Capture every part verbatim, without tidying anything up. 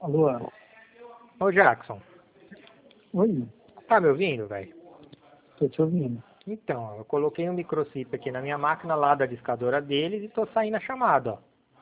Alô? Ô Jackson, Oi, tá me ouvindo, velho? tô te ouvindo. Então, eu coloquei um microchip aqui na minha máquina lá da discadora deles e tô saindo a chamada, ó.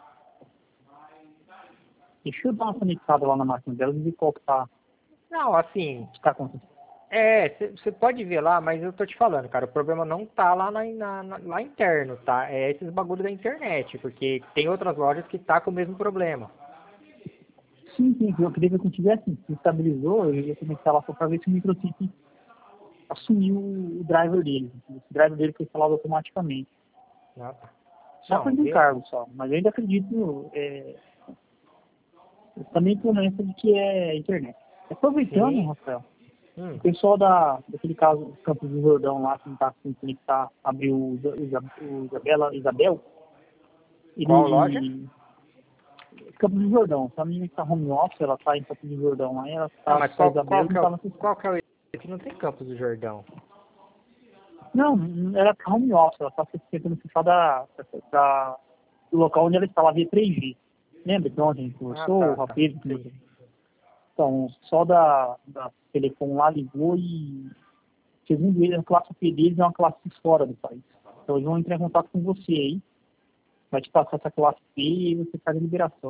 Deixa eu dar uma conectada lá na máquina delas e ver qual que tá, Não, assim, que tá acontecendo. é, você pode ver lá, mas eu tô te falando, cara, o problema não tá lá, na, na- na- lá interno, tá? É esses bagulho da internet, porque tem outras lojas que tá com o mesmo problema. Sim, sim, eu queria ver contigo é assim, se estabilizou, eu ia conectar lá só pra ver se o microchip assumiu o driver dele. O driver dele foi instalado automaticamente. Não, tá. Só por Não, vê. encargo só, mas eu ainda acredito, é, eu também tô nessa de que é internet. Aproveitando, Sim. Rafael, Hum, o pessoal da, daquele caso do Campos do Jordão lá, que não tá conseguindo conectar, abriu o, Isa- o Isa- o Isabela, Isabel, qual loja? ele Campos do Jordão, se a menina que tá home office, ela tá em Campos do Jordão lá, e ela Não, tá mas com a qual, qual Isabel e que não é tá o, na sessão. qual que é o... Aqui não tem Campos do Jordão. Não, ela tá home office, ela tá tentando fechar da, da, do local onde ela estava via três G. Lembra que ontem a gente Ah, conversou, o tá, tá. Rafael Sim. conversou? Então, só da, da telefone lá ligou e, segundo ele, a classe P deles é uma classe fora do país. Então eles vão entrar em contato com você aí, vai te passar essa classe P e você faz a liberação.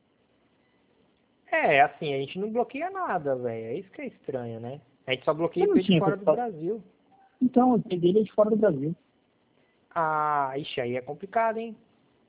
É, assim, a gente não bloqueia nada, velho. É isso que é estranho, né? A gente só bloqueia Eu I não P de tinha fora do contato. Brasil. Então, o P dele é de fora do Brasil. Ah, ixi, aí é complicado, hein?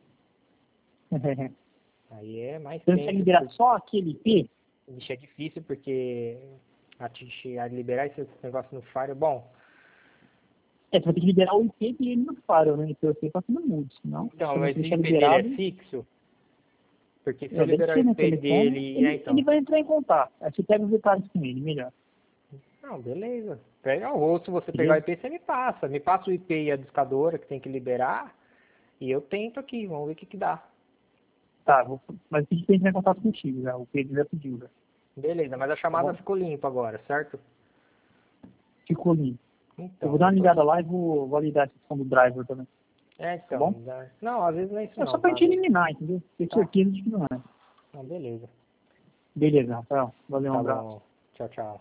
Aí é mais Você consegue tenso, liberar porque... só aquele I P? Ixi, é difícil, porque... A, a liberar esse negócio no Fire, bom... É, você vai ter que liberar o I P dele no Firewall, né? Então você passa no mudo, senão, Então, se mas você o deixar I P dele é liberado, fixo? Porque se eu é, deve liberar o ser, né, I P telefone, dele... É, ele, ele então... vai entrar em contato. Aí você pega os detalhes com ele, melhor. Não, beleza. Pega, ou se você pegar o Beleza? I P, você me passa. Me passa o I P e a discadora que tem que liberar. E eu tento aqui, vamos ver o que que dá. Tá, vou, mas tem que entrar em contato contigo, já. O Pedro já pediu, já. Beleza, mas a Tá chamada bom? ficou limpa agora, certo? Ficou lindo. Eu vou Então, dar eu uma tô... ligada lá e vou validar a questão do driver também. É, Tá então... bom? dá- Não, às vezes não é isso É só não, pra tá? gente eliminar, entendeu? Ter Tá. certeza de que não é. Não, beleza. Beleza, Rafael. Valeu, um Tá abraço. bom. Tchau, tchau.